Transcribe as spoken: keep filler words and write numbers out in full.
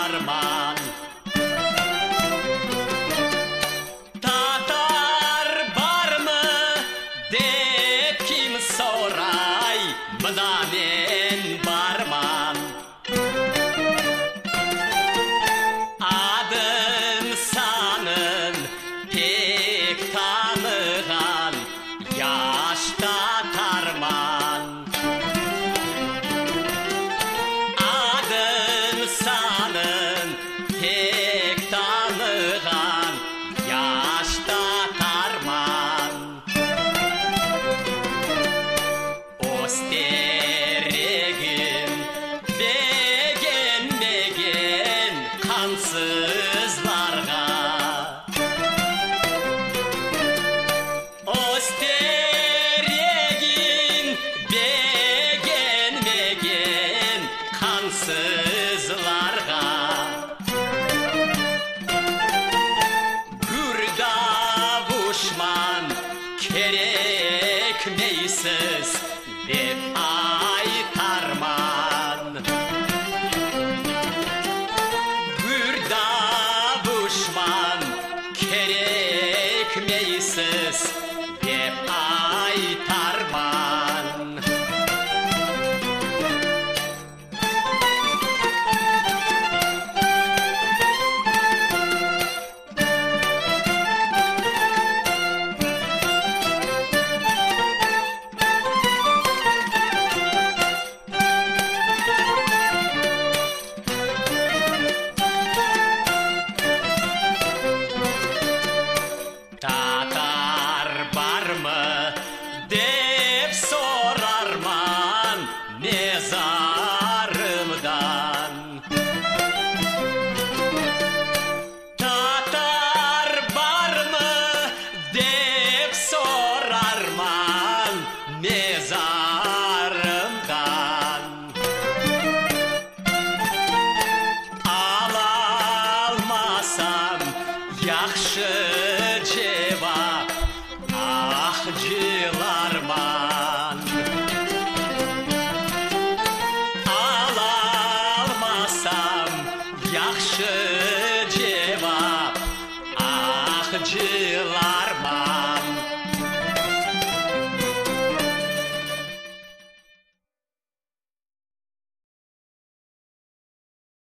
арман. Татар бармы деп кім сорай, мына мен барман. Адым санын тек таныған яш татарман. Адым санын тек таныған яш татарман. Остерегін деген-деген қансызларға. Остерегін деген-деген қансызларға. Гүрдавушман керекмейсіз деп айтарман. Гүрдавушман керекмейсіз деп айтарман. Татар бармы деп сорарман мезарымдан. Татар бармы деп сорарман мезарымдан. Ала алмасам яхшы жебап ақ жыларман. Ала алмасам яхшы жебап ақ жыларман.